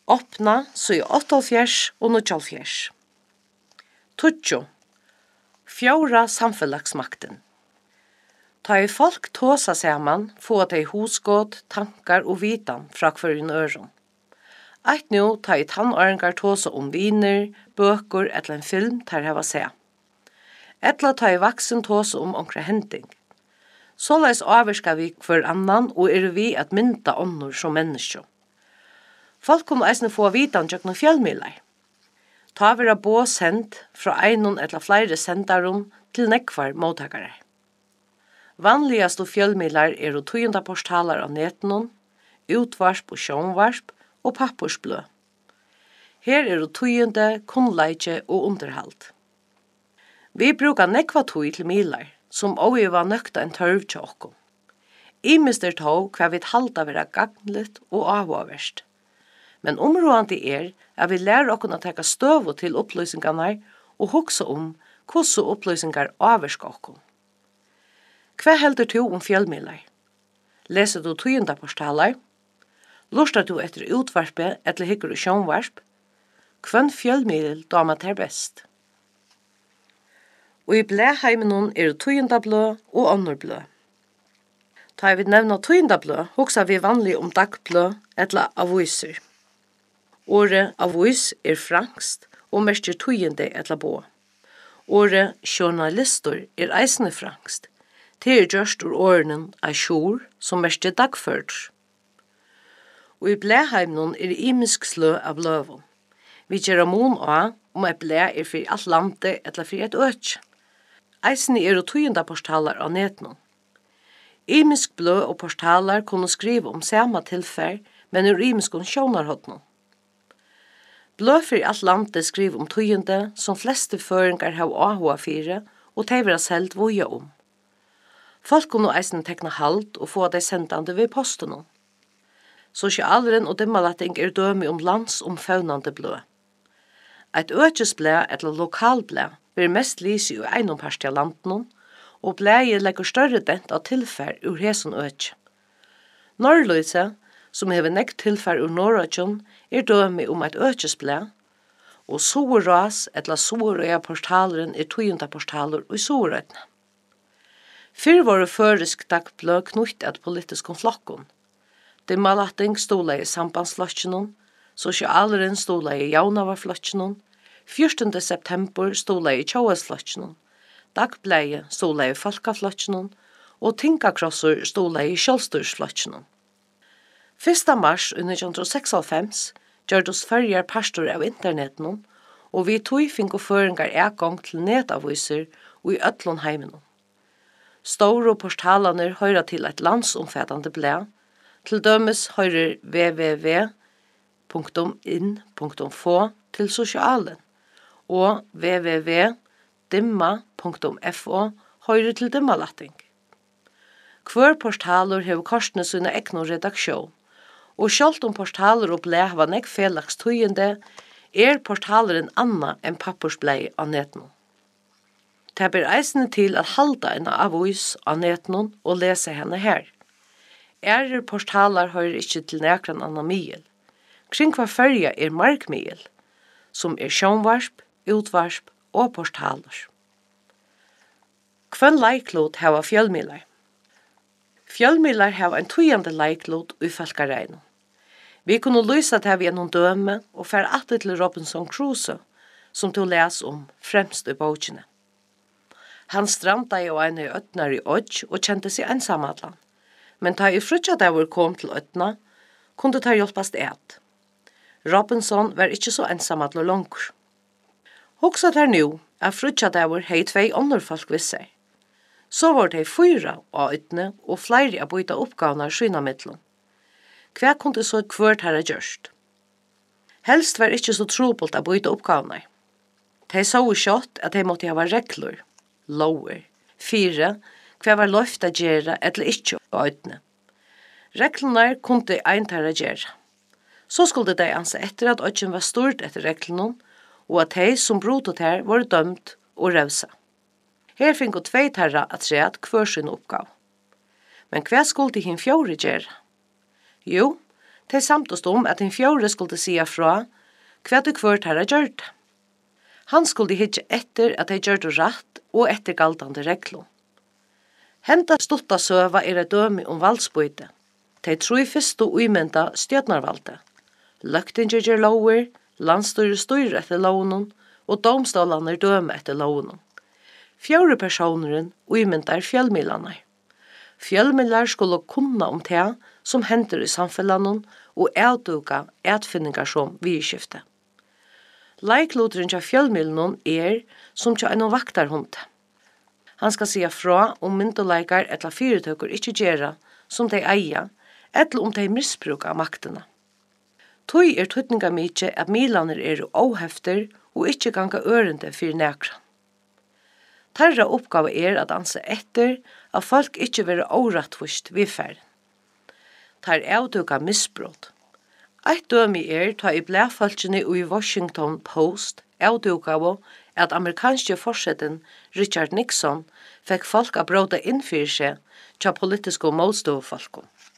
Åpna så i 78 og 79. Tutsjo. Fjóra samfelagsmakten. Ta i folk tåsa saman, få at ei husgått, tankar og vitan fra hverjun øron. Eit nu ta i tannårengar tåsa viner, bøker eller en film tar heva se. Etla ta i vaksen tåsa onkra hending. Såleis avvirska vi hver annan og vi at mynda onnur som menneskjo. Folk kunne eisne få vitan tjøkna fjellmilar. Ta vera bå sendt fra einon eller flere sendarum til nekvar mottagare. Vanligast og fjellmilar tøyendaportalar av netenon, utvarsp og sjónvarsp og pappursblø. Her tøyende, kunnleitje og underhald. Vi brukar nekva tøy til milar, som også var nøkta en tørv til okkom. Imister tog hva vi halda vera gagnligt og avhåverst. Men områdande at vi lærer oss å teka støv til opplysningarna og hugsa hvordan opplysningar avverska okkom. Hva heldur du fjellmilar? Leser du tøyendaportalar? Lustar du etter utvarspe eller hyggur du sjónvarsp? Hvønn fjellmil damer ter best? Og i blæheimenon tøyendablø og annurblø. Ta vi nevna tøyendablø, hugsa vi vanlig dagblø eller aviser. Året avis franskt og merker tøyende eller bå. Året journalister eisne franskt. Det gjørst årenen ajour som merker dagført. Og i blæheimenon imisk slø av bløvun. Vi gjør mon av et blæ for alt landet eller for et øk. Eisne tøyendaportalar av netenon. Imisk blø og portalar kunne skrive samme tilfær, men imisk sjónarhotnon. Blø for alt landet skriver tøyende som fleste føringar har ahua fire, og de vil selv voja Folk kunne eisen tekna halt og få det sendande ved posten. Sosialeren og demmalatting dømi landsomfaunande blø. Eit økesblæ eller lokalblæ blir mest lysi i einon parti av landen, og blæget legger større dent av tilfær ur heson øk. Norrløyse, som hever nekt tilfær ur Norrøkjon, dømi eit økesblæ, og Soeras eller Soerøya portaleren tøyendaportaler i Soerøytene. Fyrr var førisk dagblø knutt at politisk flokkon. Demmalatting stola i sambandsflokkenon, sosialeren stola i jaunavarflokkenon, 14. september stola i tjauasflokkenon, dagbleie stola i folkaflokkenon, og tingakrossur stola i sjálvstyrsflokkenon. 1. mars 1996 gjørdus førjar pastor av internetenon, og vi finko føringar gang til netaviser og i öllun heimenon. Store portalaner høyrer til et landsomfattande blæ, til dømes høyrer www.in.fo til sosialen, og www.dimma.fo høyrer til dimmalatting. Hver portaler hever korsene sine egnu redaksjon, og sjølt portaler og blæ var nek felags tøyende, portaleren anna enn pappursblei av netno. Det ber eisene til at halda en avis av netnon og lese henne her. Portaler høyrer ikke til nekran anna miel. Kring hva fyrja markmiel, som sjónvarsp, utvarsp og portaler. Hvønn leiklot hava fjellmilar? Fjellmilar hava en tøyende leiklot i falkareino. Vi kunne lysa til vi noen døme og fer atter til Robinson Crusoe, som du les fremst i bókene. Han stranda i en i øtnar i Odj og kjente seg ensamadlan. Men ta i frutjadaver kom til øtna, kunne ta hjelpast et. Robinson var ikke så ensamadla langur. Hugsa der nu, at frutjadaver hei 2 andre folk ved seg. Så var det 4 av øtne og flere av byta oppgavene skyna mittlom. Hva kunne så hvert herre gjørst? Helst var ikke så trobult av byta oppgavene. De så kjøtt at de måtte ha regler, lower. 4. Hva var løft å gjøre eller ikke av øtne. Reglene kunne eintare gjøre. Så skulle de anse etter at øtjen var stort etter reglene, og at de som brotet her var dømt og revsa. Her finko 2 terra at treat hver sin oppgav. Men hva skulle hin 4 gjøre? Jo, De samtast at en fjore skulle sia fra hva det kvart herra gjørt. Han skulle hitje etter at de gjørte rett og etter galtande reglum. Henda stutta søva et dømi valdsbøyte. De tru fyrstu uimenda stjøtnarvalde. Løgtinger gjør lover, landstyre styrer etter lovnum, og domstolarna døme etter lovnum. Fjore personeren uimendar fjellmilanar. Fjellmilar skulle kunna det som hender i samfellanen og avduka etfinningar som vidskifte. Leiklodren til fjellmilanen som til en vaktarhund. Han skal sia fra myndoleikar etla fyrirtøkur ikkje gjera som de eier, etla de misbruka maktene. Tøy tøytninga mykje at milaner óhefter og ikkje ganga ørende fyrir nekran. Tarra oppgave at anse etter at folk ikkje være årettvist ved ferden. Tar avduka misbrot. Eit dømi ta i blæfalkene i Washington Post avduka at amerikanske forsetten Richard Nixon fekk folk a bråda innfyrir seg tja politiske motståfolkom.